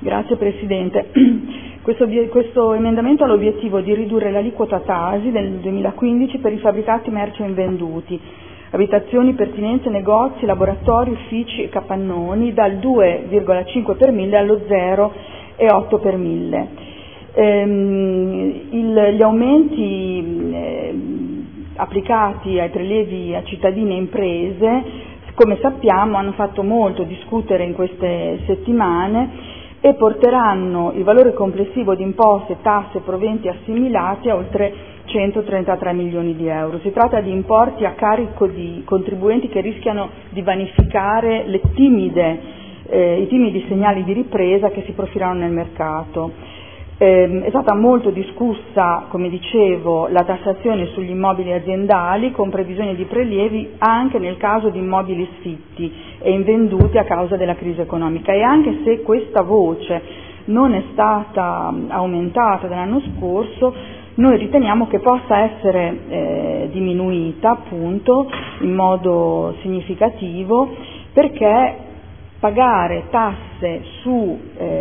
Grazie Presidente. Questo emendamento ha l'obiettivo di ridurre l'aliquota TASI del 2015 per i fabbricati merci invenduti, abitazioni, pertinenze, negozi, laboratori, uffici e capannoni dal 2,5 per mille allo 0,8 per mille. Gli aumenti applicati ai prelievi a cittadini e imprese, come sappiamo, hanno fatto molto discutere in queste settimane e porteranno il valore complessivo di imposte, tasse e proventi assimilati a oltre 133 milioni di euro. Si tratta di importi a carico di contribuenti che rischiano di vanificare i timidi segnali di ripresa che si profilano nel mercato. È stata molto discussa, come dicevo, la tassazione sugli immobili aziendali con previsione di prelievi anche nel caso di immobili sfitti e invenduti a causa della crisi economica, e anche se questa voce non è stata aumentata dall'anno scorso, noi riteniamo che possa essere diminuita appunto in modo significativo, perché pagare tasse su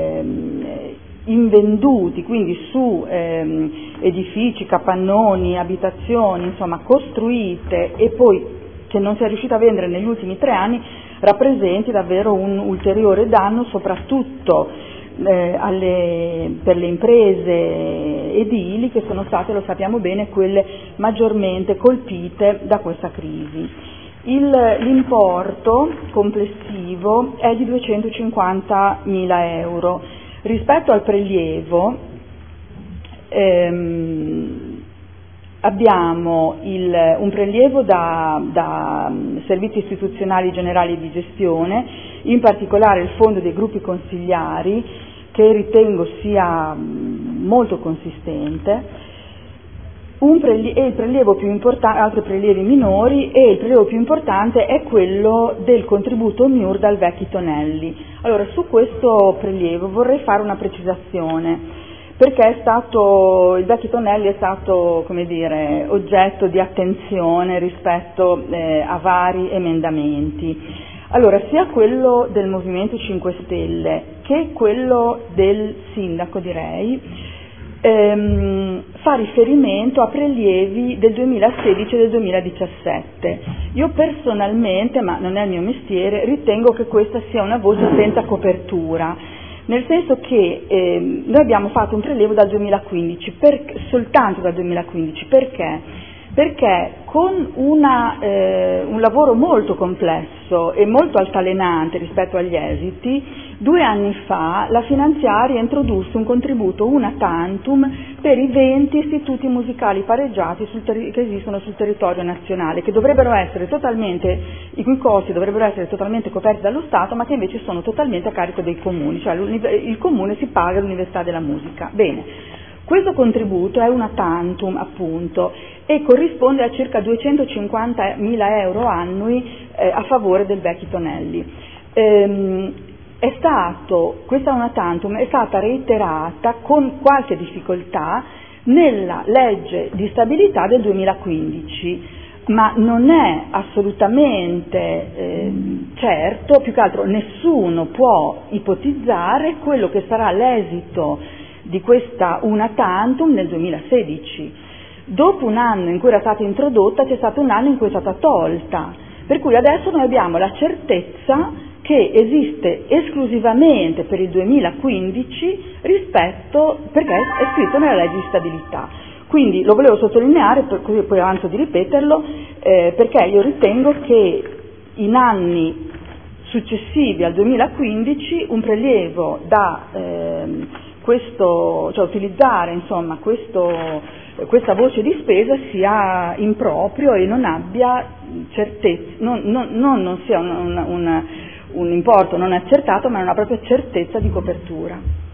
invenduti, quindi su edifici, capannoni, abitazioni, insomma costruite e poi che non si è riuscita a vendere negli ultimi 3 anni, rappresenti davvero un ulteriore danno, soprattutto per le imprese edili, che sono state, lo sappiamo bene, quelle maggiormente colpite da questa crisi. L'importo complessivo è di 250.000 euro. Rispetto al prelievo abbiamo un prelievo da servizi istituzionali generali di gestione, in particolare il fondo dei gruppi consigliari, che ritengo sia molto consistente, il prelievo più importante, altri prelievi minori, e il prelievo più importante è quello del contributo MIUR dal vecchi Tonelli. Allora, su questo prelievo vorrei fare una precisazione, perché il vecchi Tonelli è stato, come dire, oggetto di attenzione rispetto a vari emendamenti. Allora, sia quello del Movimento 5 Stelle che quello del sindaco, direi, fa riferimento a prelievi del 2016 e del 2017. Io personalmente, ma non è il mio mestiere, ritengo che questa sia una voce senza copertura, nel senso che noi abbiamo fatto un prelievo dal 2015, soltanto dal 2015, perché con un lavoro molto complesso e molto altalenante rispetto agli esiti, 2 anni fa la finanziaria introdusse un contributo una tantum per i 20 istituti musicali pareggiati che esistono sul territorio nazionale, i cui costi dovrebbero essere totalmente coperti dallo Stato, ma che invece sono totalmente a carico dei comuni, cioè il comune si paga l'Università della Musica. Bene, questo contributo è una tantum appunto e corrisponde a circa 250.000 euro annui a favore del vecchi Tonelli. Questa una tantum è stata reiterata con qualche difficoltà nella legge di stabilità del 2015, ma non è assolutamente certo, più che altro nessuno può ipotizzare quello che sarà l'esito di questa una tantum nel 2016. Dopo un anno in cui era stata introdotta, c'è stato un anno in cui è stata tolta, per cui adesso noi abbiamo la certezza che esiste esclusivamente per il 2015 perché è scritto nella legge di stabilità. Quindi lo volevo sottolineare, per cui poi avanzo di ripeterlo, perché io ritengo che in anni successivi al 2015 un prelievo cioè utilizzare insomma questa voce di spesa sia improprio e non abbia certezza, non sia un importo non accertato, ma una propria certezza di copertura.